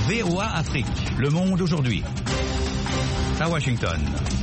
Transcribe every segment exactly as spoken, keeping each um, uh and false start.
V O A Afrique, Le Monde aujourd'hui. À Washington.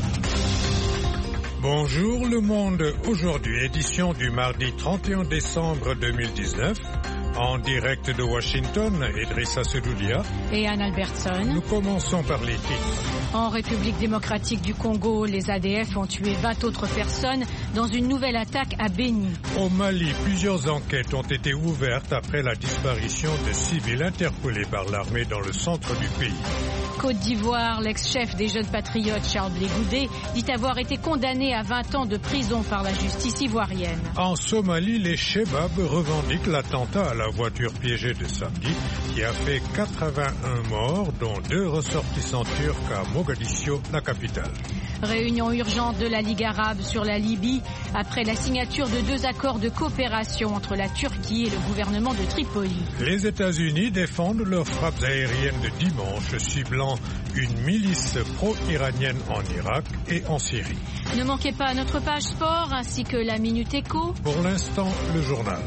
Bonjour Le Monde aujourd'hui, édition du mardi trente et un décembre deux mille dix-neuf. En direct de Washington, Idrissa Sedoudia et Anne Albertson. Nous commençons par les titres. En République démocratique du Congo, les A D F ont tué vingt autres personnes dans une nouvelle attaque à Beni. Au Mali, plusieurs enquêtes ont été ouvertes après la disparition de civils interpellés par l'armée dans le centre du pays. Côte d'Ivoire, l'ex-chef des Jeunes Patriotes, Charles Blé Goudé, dit avoir été condamné à vingt ans de prison par la justice ivoirienne. En Somalie, les Chebabs revendiquent l'attentat à la voiture piégée de samedi qui a fait quatre-vingt-un morts, dont deux ressortissants turcs à Mogadiscio, la capitale. Réunion urgente de la Ligue arabe sur la Libye après la signature de deux accords de coopération entre la Turquie et le gouvernement de Tripoli. Les États-Unis défendent leurs frappes aériennes de dimanche ciblant une milice pro-iranienne en Irak et en Syrie. Ne manquez pas notre page sport ainsi que la Minute Éco. Pour l'instant, le journal.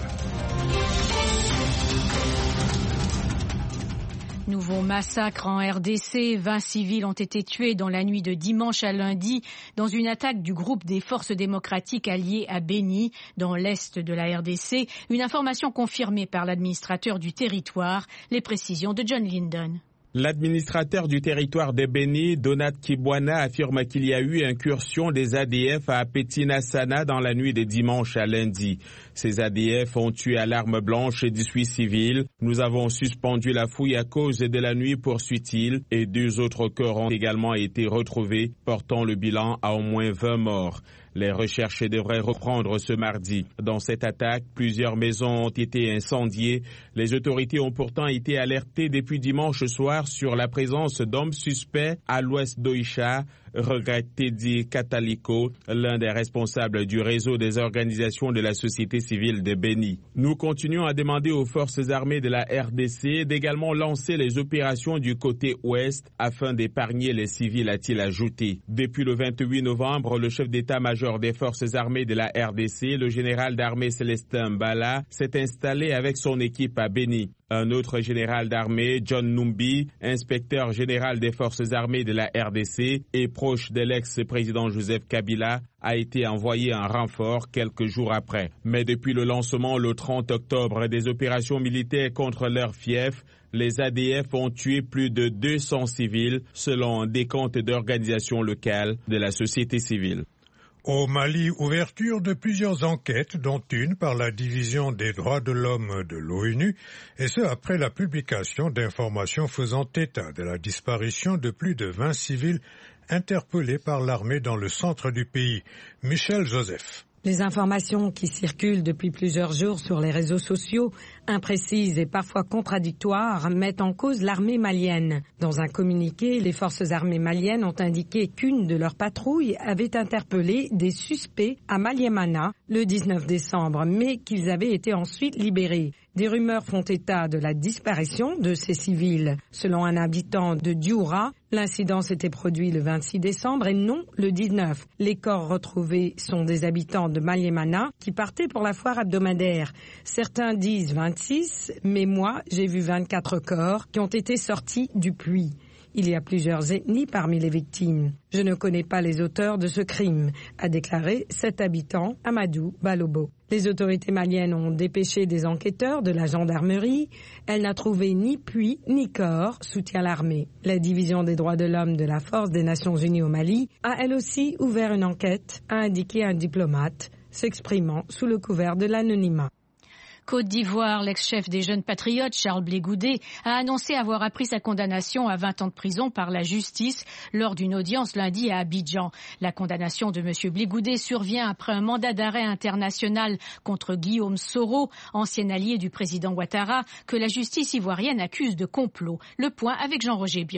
Nouveau massacre en R D C. vingt civils ont été tués dans la nuit de dimanche à lundi dans une attaque du groupe des forces démocratiques alliées à Beni, dans l'est de la R D C. Une information confirmée par l'administrateur du territoire. Les précisions de John Linden. L'administrateur du territoire de Beni, Donat Kibwana, affirme qu'il y a eu incursion des A D F à Petina-Sana dans la nuit de dimanche à lundi. Ces A D F ont tué à l'arme blanche dix-huit civils. Nous avons suspendu la fouille à cause de la nuit, poursuit-il, et deux autres corps ont également été retrouvés, portant le bilan à au moins vingt morts. Les recherches devraient reprendre ce mardi. Dans cette attaque, plusieurs maisons ont été incendiées. Les autorités ont pourtant été alertées depuis dimanche soir sur la présence d'hommes suspects à l'ouest d'Oïcha, regrette Teddy Kataliko, l'un des responsables du réseau des organisations de la société civile de Beni. Nous continuons à demander aux forces armées de la R D C d'également lancer les opérations du côté ouest afin d'épargner les civils, a-t-il ajouté. Depuis le vingt-huit novembre, le chef d'état-major des forces armées de la R D C, le général d'armée Célestin Mbala, s'est installé avec son équipe à Beni. Un autre général d'armée, John Numbi, inspecteur général des forces armées de la R D C et proche de l'ex-président Joseph Kabila, a été envoyé en renfort quelques jours après. Mais depuis le lancement le trente octobre des opérations militaires contre leur fief, les A D F ont tué plus de deux cents civils, selon un décompte d'organisations locales de la société civile. Au Mali, ouverture de plusieurs enquêtes, dont une par la Division des droits de l'homme de l'ONU, et ce après la publication d'informations faisant état de la disparition de plus de vingt civils interpellés par l'armée dans le centre du pays. Michel Joseph. Les informations qui circulent depuis plusieurs jours sur les réseaux sociaux, imprécises et parfois contradictoires, mettent en cause l'armée malienne. Dans un communiqué, les forces armées maliennes ont indiqué qu'une de leurs patrouilles avait interpellé des suspects à Maliemana le dix-neuf décembre, mais qu'ils avaient été ensuite libérés. Des rumeurs font état de la disparition de ces civils. Selon un habitant de Dioura, l'incident s'était produit le vingt-six décembre et non le dix-neuf. Les corps retrouvés sont des habitants de Maliemana qui partaient pour la foire hebdomadaire. Certains disent vingt-six, mais moi j'ai vu vingt-quatre corps qui ont été sortis du puits. Il y a plusieurs ethnies parmi les victimes. Je ne connais pas les auteurs de ce crime, a déclaré cet habitant, Amadou Balobo. Les autorités maliennes ont dépêché des enquêteurs de la gendarmerie. Elle n'a trouvé ni puits ni corps, soutient l'armée. La division des droits de l'homme de la Force des Nations Unies au Mali a elle aussi ouvert une enquête, a indiqué un diplomate, s'exprimant sous le couvert de l'anonymat. Côte d'Ivoire, l'ex-chef des Jeunes Patriotes, Charles Blé Goudé, a annoncé avoir appris sa condamnation à vingt ans de prison par la justice lors d'une audience lundi à Abidjan. La condamnation de M. Blé Goudé survient après un mandat d'arrêt international contre Guillaume Soro, ancien allié du président Ouattara, que la justice ivoirienne accuse de complot. Le point avec Jean-Roger Bion.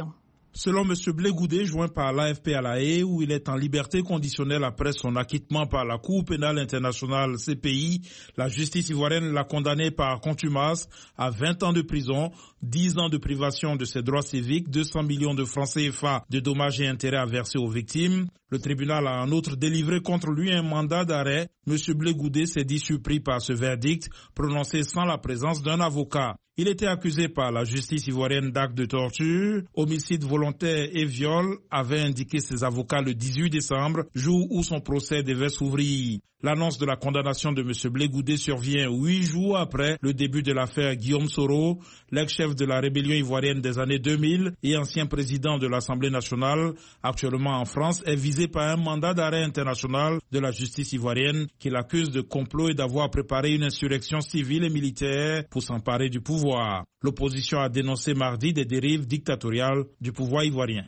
Selon M. Blé Goudé, joint par l'A F P à La Haye, où il est en liberté conditionnelle après son acquittement par la Cour pénale internationale C P I, la justice ivoirienne l'a condamné par contumace à vingt ans de prison, dix ans de privation de ses droits civiques, deux cents millions de francs C F A de dommages et intérêts à verser aux victimes. Le tribunal a en outre délivré contre lui un mandat d'arrêt. M. Blé Goudé s'est dit surpris par ce verdict, prononcé sans la présence d'un avocat. Il était accusé par la justice ivoirienne d'actes de torture, homicide volontaire et viol, avait indiqué ses avocats le dix-huit décembre, jour où son procès devait s'ouvrir. L'annonce de la condamnation de M. Blé Goudé survient huit jours après le début de l'affaire Guillaume Soro, l'ex-chef de la rébellion ivoirienne des années deux mille et ancien président de l'Assemblée nationale, actuellement en France, est visé par un mandat d'arrêt international de la justice ivoirienne qui l'accuse de complot et d'avoir préparé une insurrection civile et militaire pour s'emparer du pouvoir. L'opposition a dénoncé mardi des dérives dictatoriales du pouvoir ivoirien.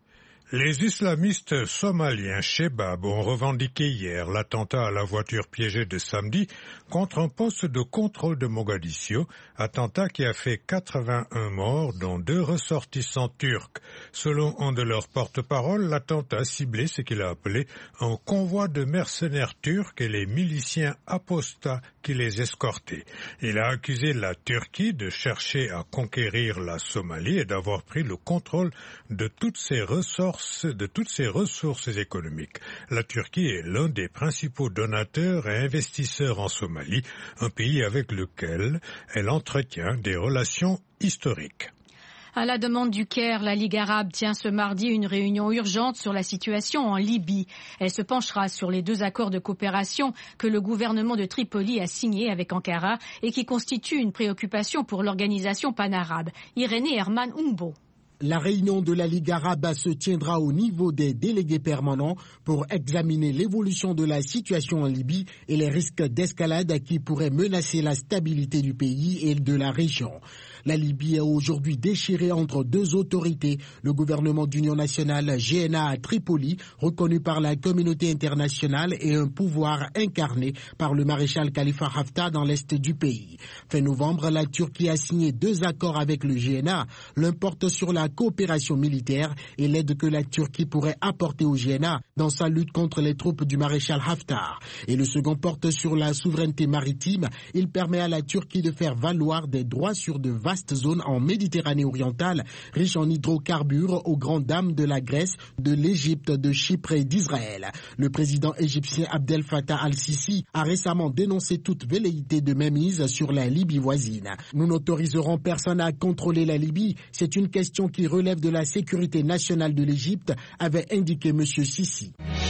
Les islamistes somaliens Shebab ont revendiqué hier l'attentat à la voiture piégée de samedi contre un poste de contrôle de Mogadiscio, attentat qui a fait quatre-vingt-un morts, dont deux ressortissants turcs. Selon un de leurs porte-parole, l'attentat ciblait ce qu'il a appelé un convoi de mercenaires turcs et les miliciens apostats qui les escortaient. Il a accusé la Turquie de chercher à conquérir la Somalie et d'avoir pris le contrôle de toutes ses ressources de toutes ses ressources économiques. La Turquie est l'un des principaux donateurs et investisseurs en Somalie, un pays avec lequel elle entretient des relations historiques. À la demande du Caire, la Ligue arabe tient ce mardi une réunion urgente sur la situation en Libye. Elle se penchera sur les deux accords de coopération que le gouvernement de Tripoli a signés avec Ankara et qui constituent une préoccupation pour l'organisation panarabe. Irénée Herman Umbo. La réunion de la Ligue arabe se tiendra au niveau des délégués permanents pour examiner l'évolution de la situation en Libye et les risques d'escalade qui pourraient menacer la stabilité du pays et de la région. La Libye est aujourd'hui déchirée entre deux autorités, le gouvernement d'union nationale G N A à Tripoli, reconnu par la communauté internationale, et un pouvoir incarné par le maréchal Khalifa Haftar dans l'est du pays. Fin novembre, la Turquie a signé deux accords avec le G N A. L'un porte sur la coopération militaire et l'aide que la Turquie pourrait apporter au G N A dans sa lutte contre les troupes du maréchal Haftar. Et le second porte sur la souveraineté maritime. Il permet à la Turquie de faire valoir des droits sur de vastes zones en Méditerranée orientale, riches en hydrocarbures aux grandes dames de la Grèce, de l'Égypte, de Chypre et d'Israël. Le président égyptien Abdel Fattah al-Sisi a récemment dénoncé toute velléité de mainmise sur la Libye voisine. Nous n'autoriserons personne à contrôler la Libye. C'est une question qui relève de la sécurité nationale de l'Égypte, avait indiqué M. Sisi.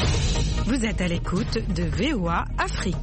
Vous êtes à l'écoute de V O A Afrique.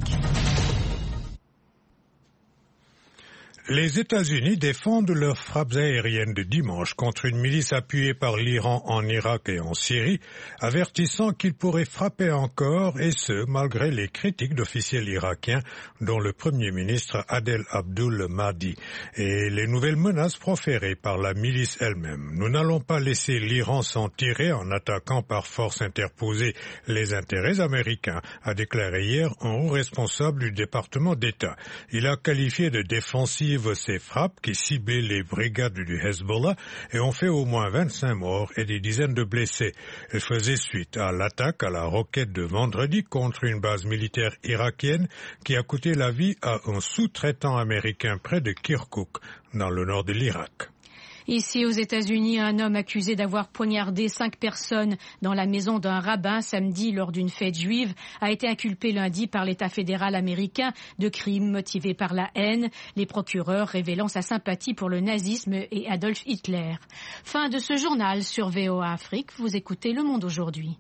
Les États-Unis défendent leurs frappes aériennes de dimanche contre une milice appuyée par l'Iran en Irak et en Syrie, avertissant qu'ils pourraient frapper encore, et ce, malgré les critiques d'officiels irakiens, dont le Premier ministre Adel Abdul Mahdi, et les nouvelles menaces proférées par la milice elle-même. Nous n'allons pas laisser l'Iran s'en tirer en attaquant par force interposée les intérêts américains, a déclaré hier un haut responsable du département d'État. Il a qualifié de défensive ces frappes qui ciblaient les brigades du Hezbollah et ont fait au moins vingt-cinq morts et des dizaines de blessés. Elles faisaient suite à l'attaque à la roquette de vendredi contre une base militaire irakienne qui a coûté la vie à un sous-traitant américain près de Kirkouk, dans le nord de l'Irak. Ici, aux États-Unis, un homme accusé d'avoir poignardé cinq personnes dans la maison d'un rabbin samedi lors d'une fête juive a été inculpé lundi par l'État fédéral américain de crimes motivés par la haine, les procureurs révélant sa sympathie pour le nazisme et Adolf Hitler. Fin de ce journal sur V O A Afrique. Vous écoutez Le Monde aujourd'hui.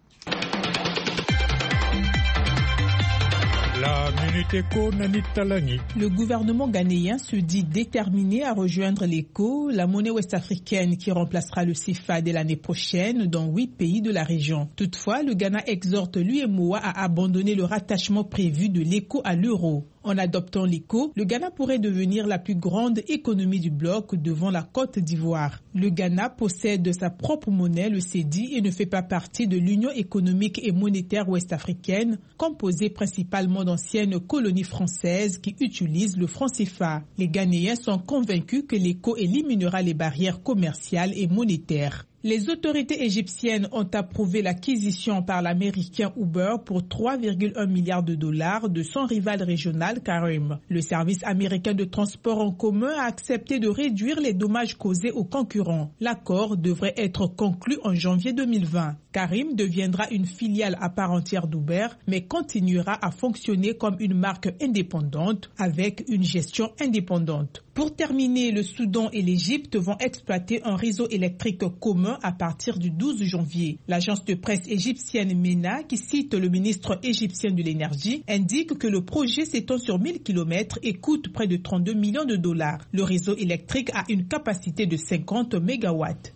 La Minute Éco, Nani Talani. Le gouvernement ghanéen se dit déterminé à rejoindre l'éco, la monnaie ouest-africaine qui remplacera le C F A dès l'année prochaine dans huit pays de la région. Toutefois, le Ghana exhorte l'U E M O A à abandonner le rattachement prévu de l'éco à l'euro. En adoptant l'éco, le Ghana pourrait devenir la plus grande économie du bloc devant la Côte d'Ivoire. Le Ghana possède sa propre monnaie, le C E D I, et ne fait pas partie de l'Union économique et monétaire ouest-africaine, composée principalement d'anciennes colonies françaises qui utilisent le franc C F A. Les Ghanéens sont convaincus que l'éco éliminera les barrières commerciales et monétaires. Les autorités égyptiennes ont approuvé l'acquisition par l'américain Uber pour trois virgule un milliards de dollars de son rival régional Careem. Le service américain de transport en commun a accepté de réduire les dommages causés aux concurrents. L'accord devrait être conclu en janvier deux mille vingt. Careem deviendra une filiale à part entière d'Uber, mais continuera à fonctionner comme une marque indépendante avec une gestion indépendante. Pour terminer, le Soudan et l'Égypte vont exploiter un réseau électrique commun à partir du douze janvier. L'agence de presse égyptienne MENA, qui cite le ministre égyptien de l'énergie, indique que le projet s'étend sur mille kilomètres et coûte près de trente-deux millions de dollars. Le réseau électrique a une capacité de cinquante mégawatts.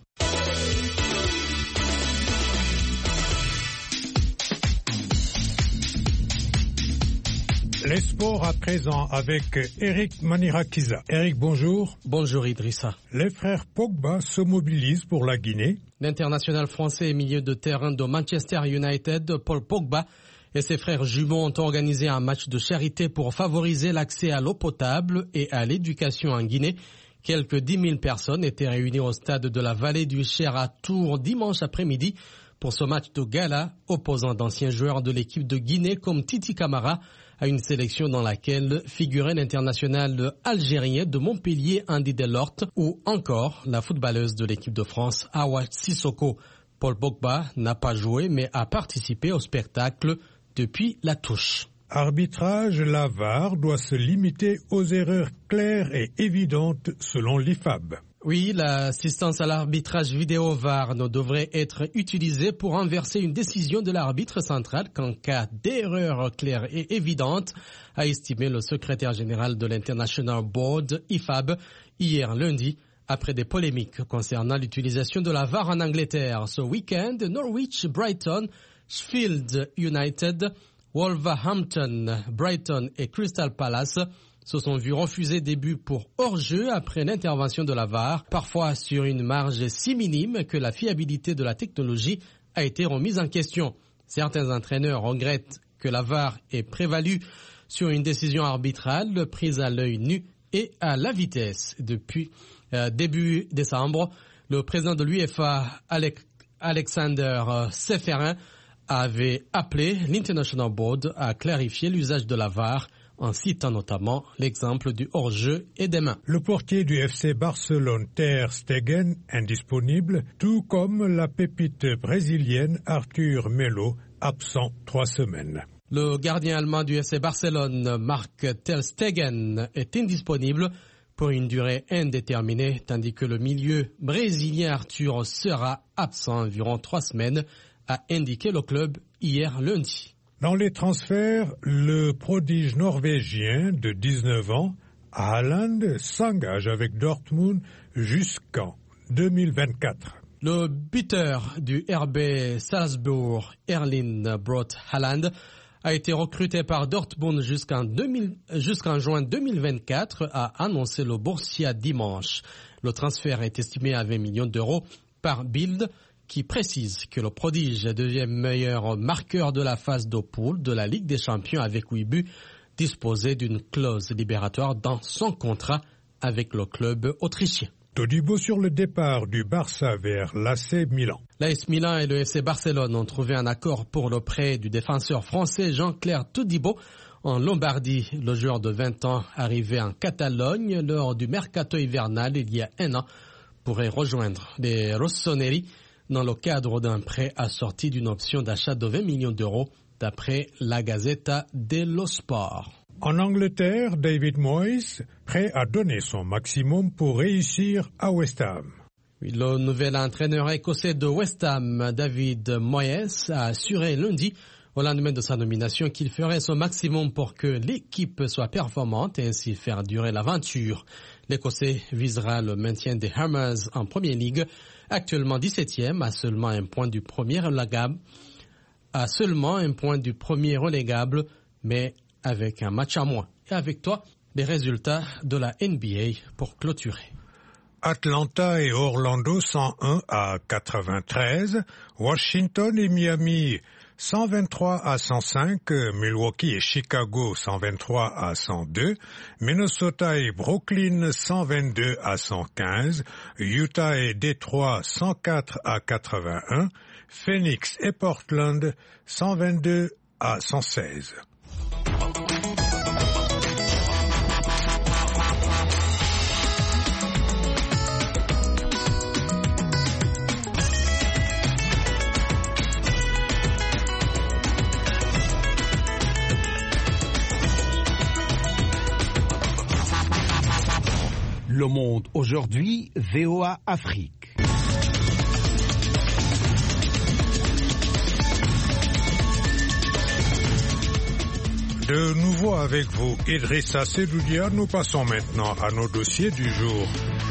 Les sports à présent avec Eric Manirakiza. Eric, bonjour. Bonjour Idrissa. Les frères Pogba se mobilisent pour la Guinée. L'international français et milieu de terrain de Manchester United, Paul Pogba, et ses frères jumeaux ont organisé un match de charité pour favoriser l'accès à l'eau potable et à l'éducation en Guinée. Quelques dix mille personnes étaient réunies au stade de la vallée du Cher à Tours dimanche après-midi pour ce match de gala opposant d'anciens joueurs de l'équipe de Guinée comme Titi Camara à une sélection dans laquelle figurait l'international algérien de Montpellier Andy Delort ou encore la footballeuse de l'équipe de France Awa Sissoko. Paul Pogba n'a pas joué mais a participé au spectacle depuis la touche. Arbitrage, la V A R doit se limiter aux erreurs claires et évidentes selon l'I F A B. Oui, l'assistance à l'arbitrage vidéo V A R ne devrait être utilisée pour renverser une décision de l'arbitre central qu'en cas d'erreur claire et évidente, a estimé le secrétaire général de l'International Board, I F A B, hier lundi, après des polémiques concernant l'utilisation de la V A R en Angleterre. Ce week-end, Norwich, Brighton, Sheffield United, Wolverhampton, Brighton et Crystal Palace se sont vus refuser des buts pour hors-jeu après l'intervention de la V A R, parfois sur une marge si minime que la fiabilité de la technologie a été remise en question. Certains entraîneurs regrettent que la V A R ait prévalu sur une décision arbitrale prise à l'œil nu et à la vitesse. Depuis euh, début décembre, le président de l'U E F A, Alec, Alexander Seferin, avait appelé l'International Board à clarifier l'usage de la V A R en citant notamment l'exemple du hors-jeu et des mains. Le portier du F C Barcelone, Ter Stegen, indisponible, tout comme la pépite brésilienne Arthur Melo, absent trois semaines. Le gardien allemand du F C Barcelone, Marc Ter Stegen, est indisponible pour une durée indéterminée, tandis que le milieu brésilien Arthur sera absent environ trois semaines, a indiqué le club hier lundi. Dans les transferts, le prodige norvégien de dix-neuf ans, Haaland, s'engage avec Dortmund jusqu'en deux mille vingt-quatre. Le buteur du R B Salzbourg, Erling Braut Haaland, a été recruté par Dortmund jusqu'en, deux mille, jusqu'en juin deux mille vingt-quatre, a annoncé le Borussia dimanche. Le transfert est estimé à vingt millions d'euros par Bild, qui précise que le prodige devient meilleur marqueur de la phase de poule de la Ligue des Champions avec huit buts, disposé d'une clause libératoire dans son contrat avec le club autrichien. Todibo sur le départ du Barça vers l'A C Milan. L'A S Milan et le F C Barcelone ont trouvé un accord pour le prêt du défenseur français Jean-Claire Todibo en Lombardie. Le joueur de vingt ans, arrivé en Catalogne lors du mercato hivernal il y a un an, pourrait rejoindre les Rossoneri dans le cadre d'un prêt assorti d'une option d'achat de vingt millions d'euros, d'après la Gazzetta dello Sport. En Angleterre, David Moyes, prêt à donner son maximum pour réussir à West Ham. Le nouvel entraîneur écossais de West Ham, David Moyes, a assuré lundi, au lendemain de sa nomination, qu'il ferait son maximum pour que l'équipe soit performante et ainsi faire durer l'aventure. L'Écossais visera le maintien des Hammers en Première Ligue, actuellement dix-septième, à seulement un point du premier relégable, à seulement un point du premier relégable, mais avec un match à moins. Et avec toi, les résultats de la N B A pour clôturer. Atlanta et Orlando cent un à quatre-vingt-treize, Washington et Miami cent vingt-trois à cent cinq, Milwaukee et Chicago cent vingt-trois à cent deux, Minnesota et Brooklyn cent vingt-deux à cent quinze, Utah et Détroit cent quatre à quatre-vingt-un, Phoenix et Portland cent vingt-deux à cent seize. Le Monde aujourd'hui, V O A Afrique. De nouveau avec vous, Idrissa Sedoudia, nous passons maintenant à nos dossiers du jour.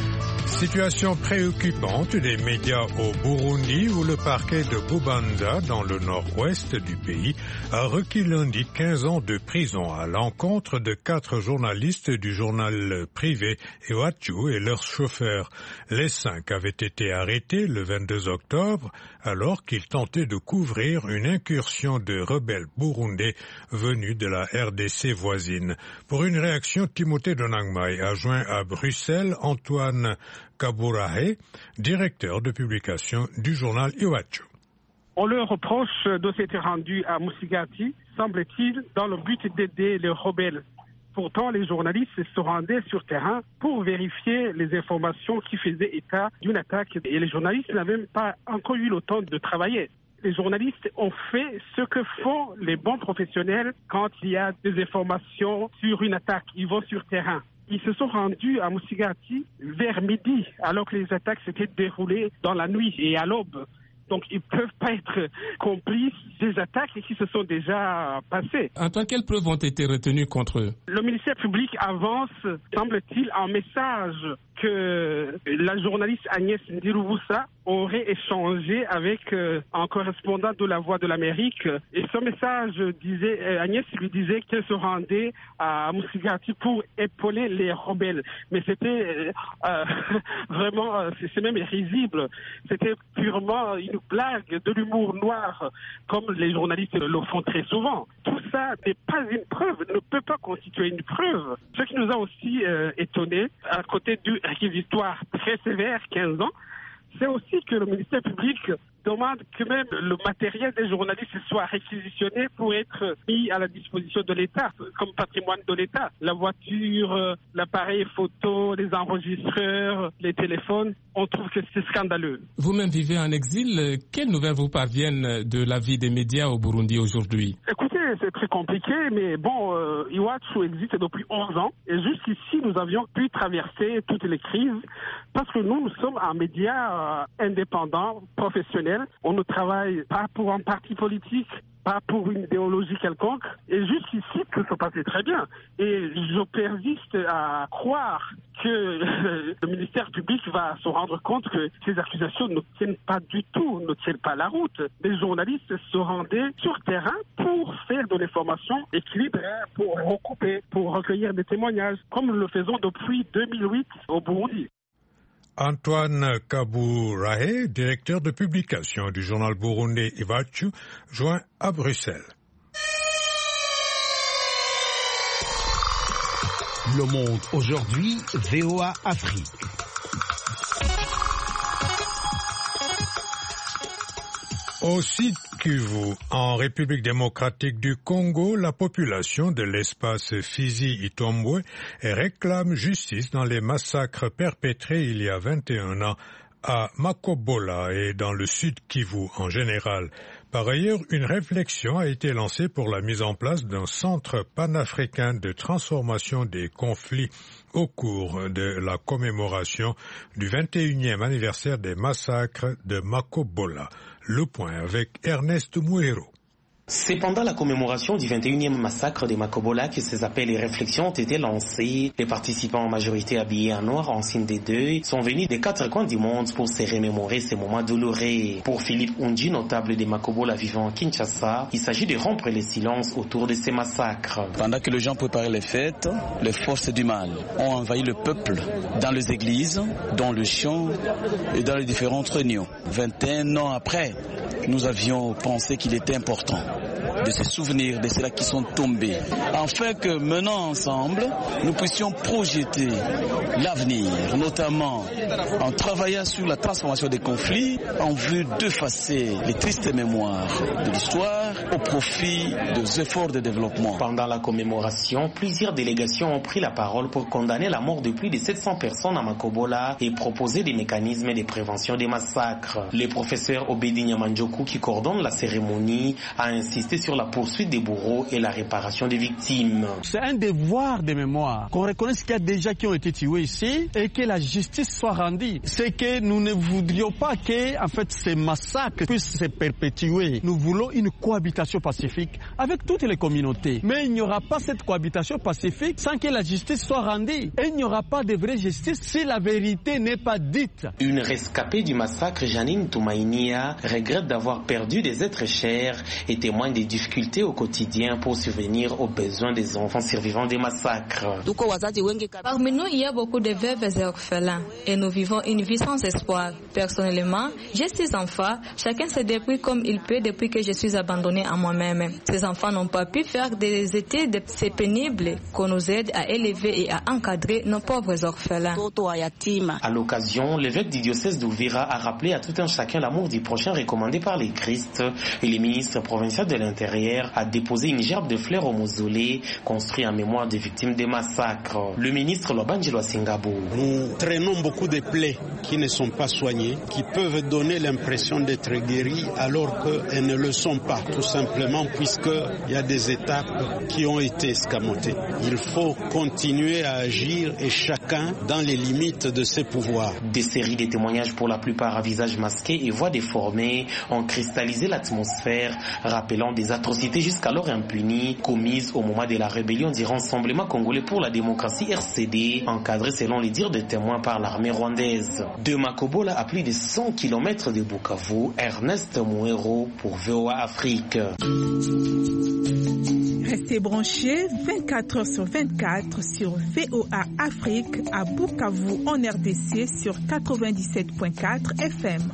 Situation préoccupante des médias au Burundi où le parquet de Bubanza, dans le nord-ouest du pays, a requis lundi quinze ans de prison à l'encontre de quatre journalistes du journal privé Iwachu et leurs chauffeurs. Les cinq avaient été arrêtés le vingt-deux octobre alors qu'ils tentaient de couvrir une incursion de rebelles burundais venus de la R D C voisine. Pour une réaction, Timothée Donangmai a joint à Bruxelles Antoine Kaburahe, directeur de publication du journal Iwachu. On leur reproche de s'être rendu à Musigati, semble-t-il, dans le but d'aider les rebelles. Pourtant, les journalistes se rendaient sur terrain pour vérifier les informations qui faisaient état d'une attaque et les journalistes n'avaient même pas encore eu le temps de travailler. Les journalistes ont fait ce que font les bons professionnels quand il y a des informations sur une attaque. Ils vont sur terrain. Ils se sont rendus à Musigati vers midi, alors que les attaques s'étaient déroulées dans la nuit et à l'aube. Donc, ils ne peuvent pas être complices des attaques qui se sont déjà passées. Antoine, quelles preuves ont été retenues contre eux? Le ministère public avance, semble-t-il, un message que la journaliste Agnès Ndirubusa aurait échangé avec euh, un correspondant de La Voix de l'Amérique. Et ce message disait, euh, Agnès lui disait qu'elle se rendait à Musigati pour épauler les rebelles. Mais c'était euh, vraiment, euh, c'est même risible. C'était purement une blague, de l'humour noir, comme les journalistes le font très souvent. Tout ça n'est pas une preuve, ne peut pas constituer une preuve. Ce qui nous a aussi euh, étonnés, à côté du réquisitoire très sévère, quinze ans, c'est aussi que le ministère public demande que même le matériel des journalistes soit réquisitionné pour être mis à la disposition de l'État, comme patrimoine de l'État. La voiture, l'appareil photo, les enregistreurs, les téléphones, on trouve que c'est scandaleux. Vous-même vivez en exil. Quelles nouvelles vous parviennent de la vie des médias au Burundi aujourd'hui? Écoutez, c'est très compliqué, mais bon, euh, Iwachu existe depuis onze ans et jusqu'ici, nous avions pu traverser toutes les crises parce que nous, nous sommes un média euh, indépendant, professionnel. On ne travaille pas pour un parti politique, pas pour une idéologie quelconque. Et jusqu'ici, tout se passait très bien. Et je persiste à croire que le ministère public va se rendre compte que ces accusations ne tiennent pas du tout, ne tiennent pas la route. Les journalistes se rendaient sur terrain pour faire de l'information équilibrée, pour recouper, pour recueillir des témoignages, comme nous le faisons depuis deux mille huit au Burundi. Antoine Kaburahe, directeur de publication du journal burundais Iwachu, joint à Bruxelles. Le Monde aujourd'hui, V O A Afrique. Au Sud Kivu, en République démocratique du Congo, la population de l'espace Fizi-Itombwe réclame justice dans les massacres perpétrés il y a vingt et un ans à Makobola et dans le Sud Kivu en général. Par ailleurs, une réflexion a été lancée pour la mise en place d'un centre panafricain de transformation des conflits au cours de la commémoration du vingt et unième anniversaire des massacres de Makobola. Le point avec Ernest Mouero. C'est pendant la commémoration du vingt et unième massacre de Makobola que ces appels et réflexions ont été lancés. Les participants, en majorité habillés en noir en signe des deuils, sont venus des quatre coins du monde pour se remémorer ces moments douloureux. Pour Philippe Unji, notable de Makobola vivant à Kinshasa, il s'agit de rompre le silence autour de ces massacres. Pendant que les gens préparaient les fêtes, les forces du mal ont envahi le peuple dans les églises, dans les champs et dans les différentes réunions. vingt et un ans après, nous avions pensé qu'il était important de se souvenir de ceux-là qui sont tombés, afin que menant ensemble, nous puissions projeter l'avenir, notamment en travaillant sur la transformation des conflits, en vue d'effacer les tristes mémoires de l'histoire au profit des efforts de développement. Pendant la commémoration, plusieurs délégations ont pris la parole pour condamner la mort de plus de sept cents personnes à Makobola et proposer des mécanismes de prévention des massacres. Le professeur Obedi Nyamanjoku, qui coordonne la cérémonie, a insisté sur la poursuite des bourreaux et la réparation des victimes. C'est un devoir de mémoire, qu'on reconnaisse qu'il y a des gens qui ont été tués ici et que la justice soit rendue. C'est que nous ne voudrions pas que en fait, ces massacres puissent se perpétuer. Nous voulons une cohabitation pacifique avec toutes les communautés. Mais il n'y aura pas cette cohabitation pacifique sans que la justice soit rendue. Et il n'y aura pas de vraie justice si la vérité n'est pas dite. Une rescapée du massacre, Janine Toumainia, regrette d'avoir perdu des êtres chers et témoigne des difficultés au quotidien pour subvenir aux besoins des enfants survivants des massacres. Parmi nous, il y a beaucoup de veuves et orphelins et nous vivons une vie sans espoir. Personnellement, j'ai six enfants. Chacun se débrouille comme il peut depuis que je suis abandonnée à moi-même. Ces enfants n'ont pas pu faire des études. C'est pénible qu'on nous aide à élever et à encadrer nos pauvres orphelins. À l'occasion, l'évêque du diocèse d'Ouvira a rappelé à tout un chacun l'amour du prochain recommandé par les Christ et le ministre provincial de l'Intérieur a déposé une gerbe de fleurs au mausolée construit en mémoire des victimes des massacres. Le ministre Lobangelo Singabo. Nous traînons beaucoup de plaies qui ne sont pas soignées, qui peuvent donner l'impression d'être guéries alors qu'elles ne le sont pas, tout simplement puisqu'il y a des étapes qui ont été escamotées. Il faut continuer à agir et chacun dans les limites de ses pouvoirs. Des séries de témoignages pour la plupart à visage masqué et voix déformées ont cristallisé l'atmosphère, rappelant des atrocités jusqu'alors impunies commises au moment de la rébellion du Rassemblement congolais pour la démocratie R C D, encadrée selon les dires de témoins par l'armée rwandaise. De Makobola à plus de cent kilomètres de Bukavu, Ernest Mouero pour V O A Afrique. Restez branchés vingt-quatre heures sur vingt-quatre sur V O A Afrique à Bukavu en R D C sur quatre-vingt-dix-sept virgule quatre F M.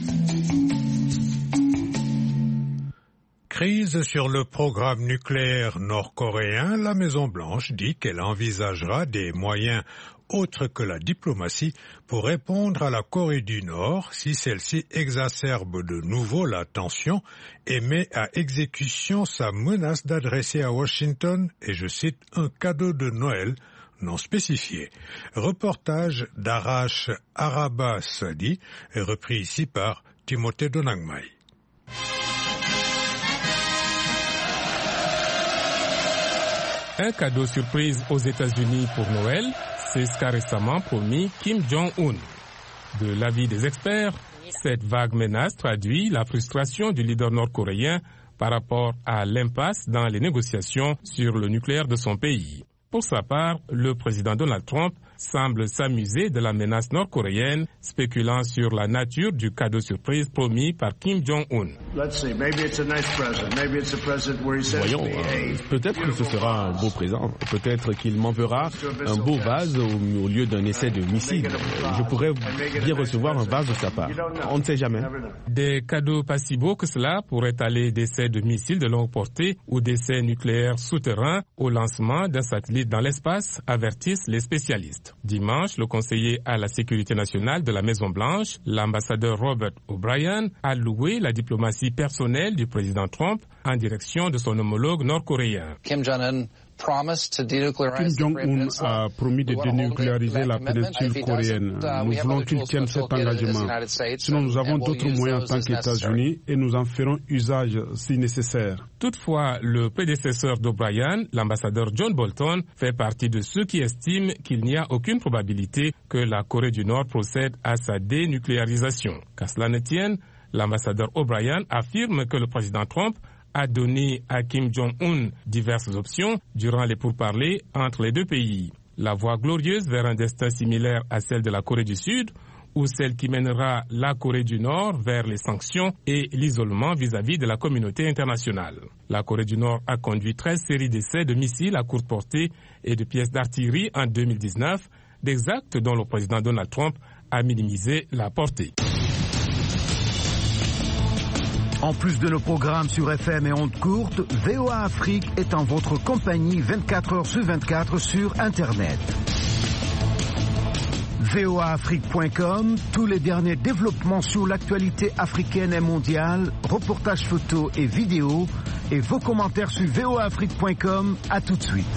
Crise sur le programme nucléaire nord-coréen, la Maison-Blanche dit qu'elle envisagera des moyens autres que la diplomatie pour répondre à la Corée du Nord si celle-ci exacerbe de nouveau la tension et met à exécution sa menace d'adresser à Washington, et je cite, un cadeau de Noël non spécifié. Reportage d'Arash Arabasadi, repris ici par Timothée Donangmai. Un cadeau surprise aux États-Unis pour Noël, c'est ce qu'a récemment promis Kim Jong-un. De l'avis des experts, cette vague menace traduit la frustration du leader nord-coréen par rapport à l'impasse dans les négociations sur le nucléaire de son pays. Pour sa part, le président Donald Trump semble s'amuser de la menace nord-coréenne, spéculant sur la nature du cadeau surprise promis par Kim Jong-un. Voyons, euh, peut-être que ce sera un beau présent, peut-être qu'il m'enverra un beau vase au, au lieu d'un essai de missile. Je pourrais bien recevoir un vase de sa part. On ne sait jamais. Des cadeaux pas si beaux que cela pourraient aller d'essais de missiles de longue portée ou d'essais nucléaires souterrains au lancement d'un satellite dans l'espace, avertissent les spécialistes. Dimanche, le conseiller à la sécurité nationale de la Maison-Blanche, l'ambassadeur Robert O'Brien, a loué la diplomatie personnelle du président Trump en direction de son homologue nord-coréen. Kim Jong-un Kim Jong-un a promis de dénucléariser la péninsule coréenne. Nous voulons qu'il tienne cet engagement. Sinon, nous avons d'autres moyens en tant qu'États-Unis et nous en ferons usage si nécessaire. Toutefois, le prédécesseur d'O'Brien, l'ambassadeur John Bolton, fait partie de ceux qui estiment qu'il n'y a aucune probabilité que la Corée du Nord procède à sa dénucléarisation. Qu'à cela ne tienne, l'ambassadeur O'Brien affirme que le président Trump a donné à Kim Jong-un diverses options durant les pourparlers entre les deux pays. La voie glorieuse vers un destin similaire à celle de la Corée du Sud ou celle qui mènera la Corée du Nord vers les sanctions et l'isolement vis-à-vis de la communauté internationale. La Corée du Nord a conduit treize séries d'essais de missiles à courte portée et de pièces d'artillerie en deux mille dix-neuf, des actes dont le président Donald Trump a minimisé la portée. En plus de nos programmes sur F M et ondes courtes, V O A Afrique est en votre compagnie vingt-quatre heures sur vingt-quatre sur Internet. V O A Afrique point com, tous les derniers développements sur l'actualité africaine et mondiale, reportages photos et vidéos, et vos commentaires sur V O A Afrique point com. À tout de suite.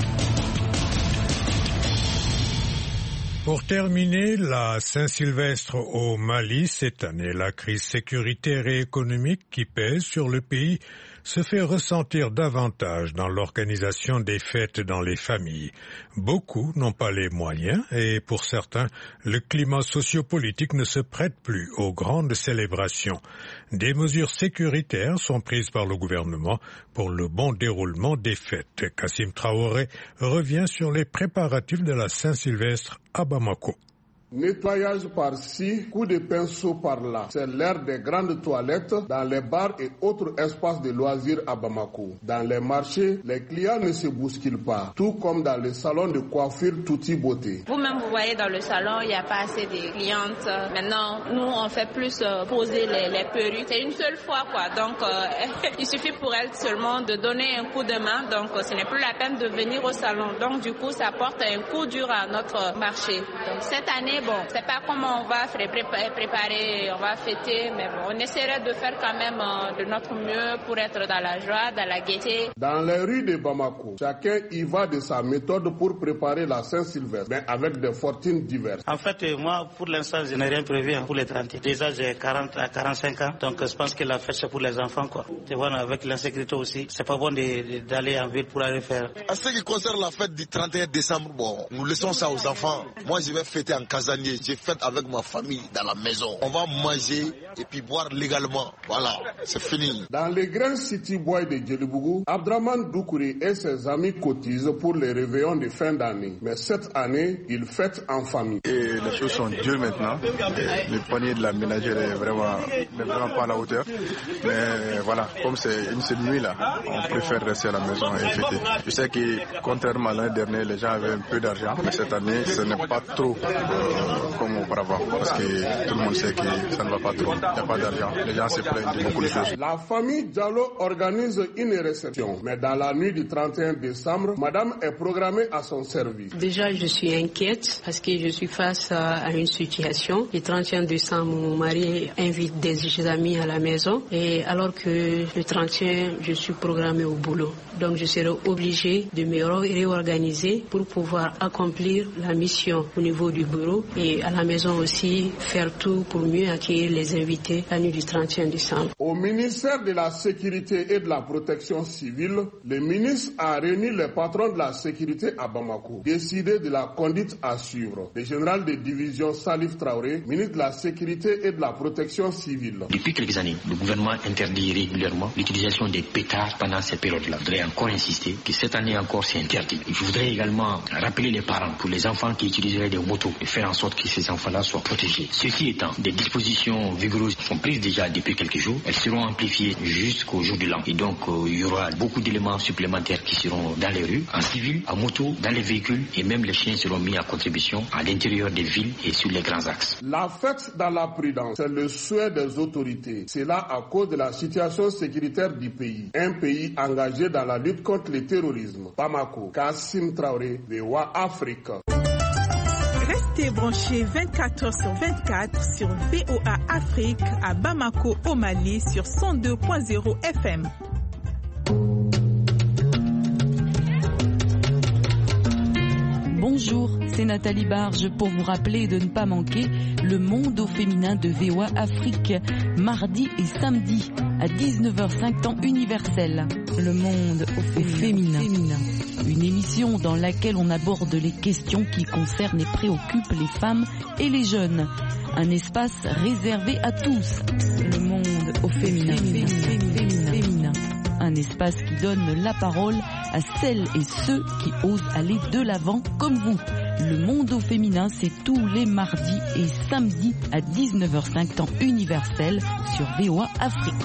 Pour terminer, la Saint-Sylvestre au Mali, cette année, la crise sécuritaire et économique qui pèse sur le pays se fait ressentir davantage dans l'organisation des fêtes dans les familles. Beaucoup n'ont pas les moyens et pour certains, le climat sociopolitique ne se prête plus aux grandes célébrations. Des mesures sécuritaires sont prises par le gouvernement pour le bon déroulement des fêtes. Kassim Traoré revient sur les préparatifs de la Saint-Sylvestre à Bamako. Nettoyage par-ci, coup de pinceau par-là. C'est l'ère des grandes toilettes dans les bars et autres espaces de loisirs à Bamako. Dans les marchés, les clients ne se bousculent pas, tout comme dans les salons de coiffure Touti Beauté. Vous-même, vous voyez dans le salon, il n'y a pas assez de clientes. Maintenant, nous, on fait plus euh, poser les, les perruques. C'est une seule fois, quoi. Donc, euh, il suffit pour elles seulement de donner un coup de main. Donc, euh, ce n'est plus la peine de venir au salon. Donc, du coup, ça porte un coup dur à notre marché. Donc, cette année, bon, c'est pas comment on va préparer, on va fêter, mais bon, on essaierait de faire quand même de notre mieux pour être dans la joie, dans la gaieté. Dans les rues de Bamako, chacun y va de sa méthode pour préparer la Saint-Sylvestre, mais avec des fortunes diverses. En fait, moi, pour l'instant, je n'ai rien prévu pour les trente. Déjà, j'ai quarante à quarante-cinq ans, donc je pense que la fête, c'est pour les enfants, quoi. Tu vois, avec l'insécurité aussi, c'est pas bon d'aller en ville pour aller faire. En ce qui concerne la fête du trente et un décembre, bon, nous laissons ça aux enfants. Moi, je vais fêter en Kazanie. J'ai fête avec ma famille dans la maison. On va manger et puis boire légalement. Voilà, c'est fini. Dans les grands city boys de Djelibougou, Abdraman Doukouri et ses amis cotisent pour les réveillons de fin d'année. Mais cette année, ils fêtent en famille. Et les choses sont dures maintenant. Et le panier de la ménagère est vraiment, n'est vraiment pas à la hauteur. Mais voilà, comme c'est une seule nuit là, on préfère rester à la maison et fêter. Je sais que contrairement à l'année dernière, les gens avaient un peu d'argent. Mais cette année, ce n'est pas trop euh, comme auparavant. Parce que tout le monde sait que ça ne va pas trop. Il n'y a pas d'argent. Les gens se plaignent de beaucoup de choses. La famille Diallo organise une réception. Mais dans la nuit du trente et un décembre, madame est programmée à son service. Déjà, je suis inquiète parce que je suis face à une situation. Le trente et un décembre, mon mari invite des amis à la maison. Et alors que le trente et un, je suis programmée au boulot. Donc, je serai obligée de me réorganiser pour pouvoir accomplir la mission au niveau du bureau et à la maison aussi faire tout pour mieux accueillir les invités la nuit du trente et un décembre. Au ministère de la Sécurité et de la Protection civile, le ministre a réuni les patrons de la sécurité à Bamako, décidé de la conduite à suivre. Le général de division Salif Traoré, ministre de la Sécurité et de la Protection civile. Depuis quelques années, le gouvernement interdit régulièrement l'utilisation des pétards pendant cette période-là. Je voudrais encore insister que cette année encore c'est interdit. Je voudrais également rappeler les parents pour les enfants qui utiliseraient des motos et faire en sorte que ces enfants-là soient protégés. Ceci étant, des dispositions vigoureuses sont prises déjà depuis quelques jours. Elles seront amplifiées jusqu'au jour de l'an. Et donc, euh, il y aura beaucoup d'éléments supplémentaires qui seront dans les rues, en civil, en moto, dans les véhicules, et même les chiens seront mis à contribution à l'intérieur des villes et sur les grands axes. La fête dans la prudence, c'est le souhait des autorités. C'est là à cause de la situation sécuritaire du pays. Un pays engagé dans la lutte contre le terrorisme. Bamako, Kassim Traoré, V O A Afrique. Restez branchés vingt-quatre heures sur vingt-quatre sur V O A Afrique à Bamako au Mali sur cent deux point zéro F M. Bonjour, c'est Nathalie Barge pour vous rappeler de ne pas manquer le monde au féminin de V O A Afrique, mardi et samedi à dix-neuf heures cinq temps universel. Le monde au féminin. féminin. Une émission dans laquelle on aborde les questions qui concernent et préoccupent les femmes et les jeunes. Un espace réservé à tous. Le monde au féminin. féminin. féminin. féminin. Un espace qui donne la parole à celles et ceux qui osent aller de l'avant comme vous. Le monde au féminin, c'est tous les mardis et samedis à dix-neuf heures cinq temps universel sur V O A Afrique.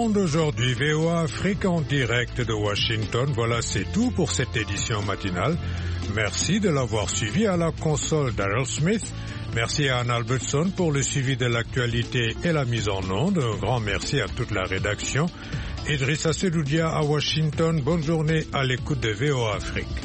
monde aujourd'hui, V O A Afrique en direct de Washington. Voilà, c'est tout pour cette édition matinale. Merci de l'avoir suivi à la console Daryl Smith. Merci à Anne Albertson pour le suivi de l'actualité et la mise en onde. Un grand merci à toute la rédaction. Idrissa Sedoudia à Washington. Bonne journée à l'écoute de V O A Afrique.